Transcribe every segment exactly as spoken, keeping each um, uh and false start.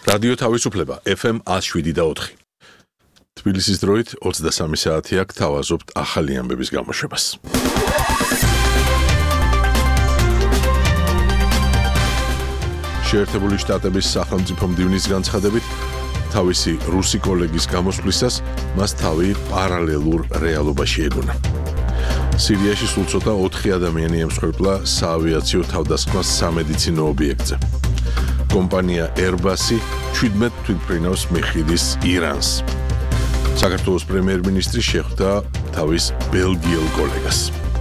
რადიო თავისუფლება ეფ ემ one oh seven და four. თბილისის დროით ოცდასამი საათია, გთავაზობთ ახალი ამბების გამოშვებას. შეერთებული შტატების სახელმწიფო მდივნის განცხადებით, თავისი რუსი კოლეგის გამოსვლისას მას თავი პარალელურ რეალობაში ეგონა. სირიაში სულ ცოტა ოთხი ადამიანი ემსხვერპლა საავიაციო თავდასხმას სამედიცინო ობიექტზე. კომპანია Airbus-ი შვიდმეტ თვითმფრინავს მიხილის ირანს. საქართველოს პრემიერ-მინისტრი შეხვდა თავის ბელგიელ კოლეგას.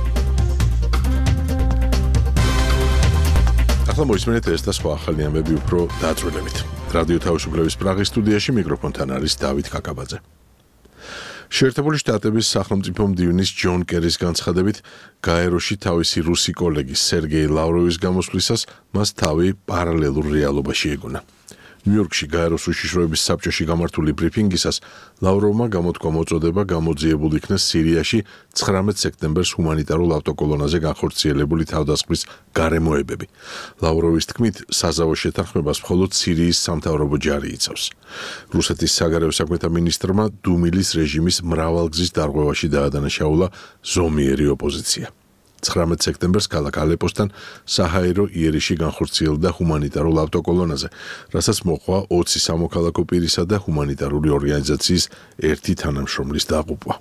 ახლა მოისმენთ ეს და სხვა ახალი ამბები უფრო დაწვრილებით. რადიო თავისუფლების პრაღის სტუდიაში მიკროფონთან არის დავით კაკაბაძე. შეერთებული შტატების სახელმწიფო მდივნის ჯონ კერის განცხადებით, გაეროში თავისი რუსი კოლეგის სერგეი ლავროვის გამოსვლისას მას თავი პარალელურ რეალობაში ეგონა. ნიუ-იორკში გაეროს უშიშროების საბჭოში გამართული ბრიფინგისას ლავროვმა გამოთქვა მოწოდება გამოძიებულ იქნეს სირიაში ცხრამეტ სექტემბერს ჰუმანიტარულ ავტოკოლონაზე განხორციელებული თავდასხმის გარემოებები. ლავროვის თქმით, საზავო შეთანხმებას მხოლოდ სირიის სამთავრობო ჯარი იცავს. რუსეთის საგარეო საქმეთა მინისტრმა დუმილის რეჟიმის მრავალგზის დარღვევაში დაადანაშაულა ზომიერი ოპოზიცია. ცხრამეტ სექტემბერს ქალაქ ალეპოსთან საჰაერო იერიში განხორციელდა ჰუმანიტარულ ავტოკოლონაზე, რასაც მოყვა ოცი სამოქალაქო პირისა და ჰუმანიტარული ორგანიზაციის ერთი თანამშრომლის დაღუპვა.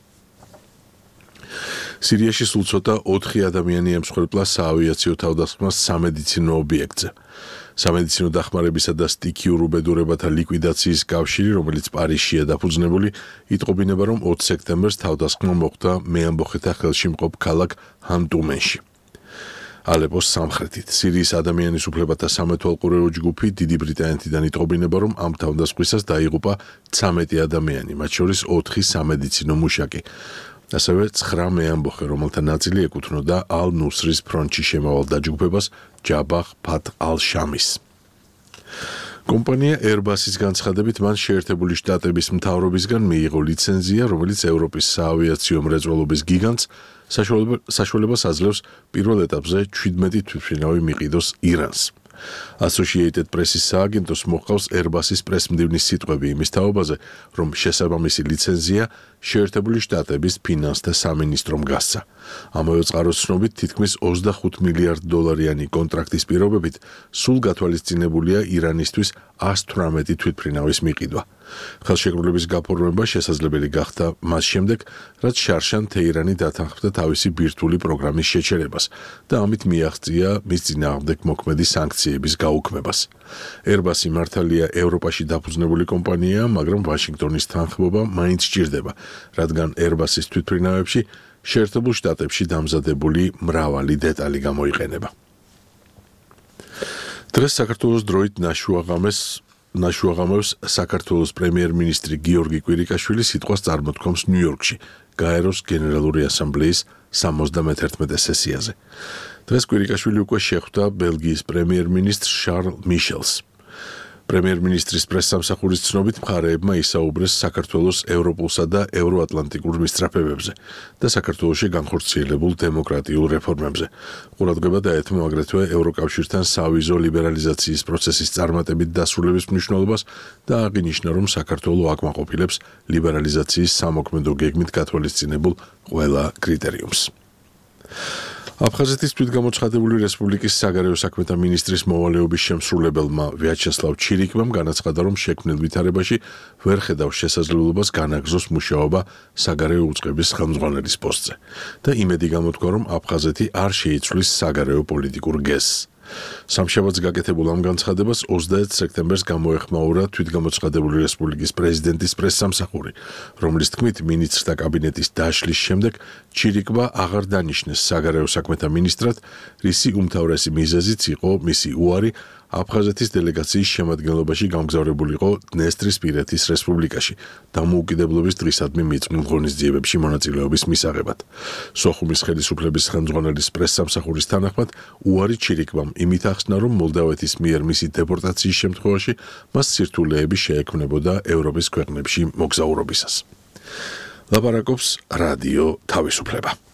სირიაში სულ ცოტა ოთხი ადამიანი ემსხვერპლა საავიაციო თავდასხმას სამედიცინო ობიექტზე. სამედიცინო დახმარებისა და სტიქიურ უბედურებათა ლიკვიდაციის კავშირი, რომელიც პარიზშია დაფუძნებული, იტყობინება, რომ ოც სექტემბერს თავდასხმა მოხდა მეამბოხეთა ხელში მყოფ ქალაქ ჰანტუმენში. ალეპოს სამხრეთით სირიის ადამიანის უფლებათა სამეთვალყურეო ჯგუფი დიდი ბრიტანეთიდან იტყობინება, რომ ამ თავდასხმისას დაიღუპა ცამეტი ადამიანი, მათ შორის ოთხი სამედიცინო მუშაკი. ასევე ცხრა მეამბოხე, რომელთა ნაწილი ეკუთვნოდა ალ-ნუსრის ფრონტში შემავალ დაჯგუფებას ჯაბაჰ ფათ ალ-შამის. კომპანია Airbus-ის განცხადებით, მან შეერთებული შტატების მთავრობისგან მიიღო ლიცენზია, რომელიც ევროპის საავიაციო მრეწველობის გიგანტს საშუალებას აძლევს პირველ ეტაპზე შვიდმეტი თვითმფრინავი მიყიდოს ირანს. Associated Press-ის სააგენტოს მოჰყავს Airbus-ის პრესმდივნის სიტყვები იმის თაობაზე, რომ შესაბამისი ლიცენზია შეერთებული შტატების ფინანსთა სამინისტრომ გასცა. ამავე წყაროს ცნობით, თითქმის ოცდახუთ მილიარდ დოლარიანი კონტრაქტის პირობებით სულ გათვალისწინებულია ირანისთვის one hundred eighteen თვითმფრინავის მიყიდვა. ხელშეკრულების გაფორმება შესაძლებელი გახდა მას შემდეგ, რაც შარშან თეირანი დათანხმდა თავისი ბირთვული პროგრამის შეჩერებას და ამით მიაღწია მის წინააღმდეგ მოქმედი სანქციების გაუქმებას. Airbus-ი მართალია ევროპაში დაფუძნებული კომპანიაა, მაგრამ ვაშინგტონის თანხმობა მაინც სჭირდება, რადგან Airbus-ის თვითმფრინავებში შეერთებულ შტატებში დამზადებული მრავალი დეტალი გამოიყენება. დღეს საქართველოს დროით ნაშუაღამეს ნაშუაღამებს საქართველოს პრემიერ-მინისტრი გიორგი კვირიკაშვილი სიტყვას წარმოთქვამს ნიუ-იორკში, გაეროს გენერალური ასამბლეის სამოცდამეთერთმეტე სესიაზე. დღეს კვირიკაშვილი უკვე შეხვდა ბელგიის პრემიერ-მინისტრ შარლ მიშელს. პრემიერ-მინისტრის პრესსამსახურის ცნობით, მხარეებმა ისაუბრეს საქართველოს ევროპულსა და ევროატლანტიკურ მისწრაფებებზე და საქართველოში განხორციელებულ დემოკრატიულ რეფორმებზე. ყურადღება დაეთმო აგრეთვე ევროკავშირთან სავიზო ლიბერალიზაციის პროცესის წარმატებით დასრულების მნიშვნელობას და აღინიშნა, რომ საქართველო აკმაყოფილებს ლიბერალიზაციის სამოქმედო გეგმით გათვალისწინებულ ყველა კრიტერიუმს. აფხაზეთის თვითგამოცხადებული რესპუბლიკის საგარეო საქმეთა მინისტრის მოვალეობის შემსრულებელმა ვიაჩესლავ ჩირიკმამ განაცხადა, რომ შექმნილ ვითარებაში ვერ ხედავს შესაძლებლობას განაგრძოს მუშაობა საგარეო უწყების ხელმძღვანელის პოსტზე და იმედი გამოთქვა, რომ აფხაზეთი არ შეიცვლის საგარეო პოლიტიკურ გეზს. სამშაბათს გაკეთებულ ამ განცხადებას ოცდაერთ სექტემბერს გამოეხმაურა თვითგამოცხადებული რესპუბლიკის პრეზიდენტის პრესსამსახური, რომლის თქმით, მინისტრთა კაბინეტის დაშლის შემდეგ ჩირიკმა აღარ დანიშნეს საგარეო საქმეთა მინისტრად, რისი უმთავრესი მიზეზიც იყო მისი უარი აფხაზეთის დელეგაციის შემადგენლობაში გამგზავრებულიყო დნესტრისპირეთის რესპუბლიკაში დამოუკიდებლობის დღისადმი მიწყნილ ღონისძიებებში მონაწილეობის მისაღებად. სოხუმის ხელისუფლების ხელმძღვანელის პრესსამსახურის თანახმად, უარი ჩირიკმამ იმით ახსნა, რომ მოლდავეთის მიერ მისი დეპორტაციის შემთხვევაში მას სირთულეები შეექმნებოდა ევროპის ქვეყნებში მოგზაურობისას. ლაპარაკობს რადიო თავისუფლება.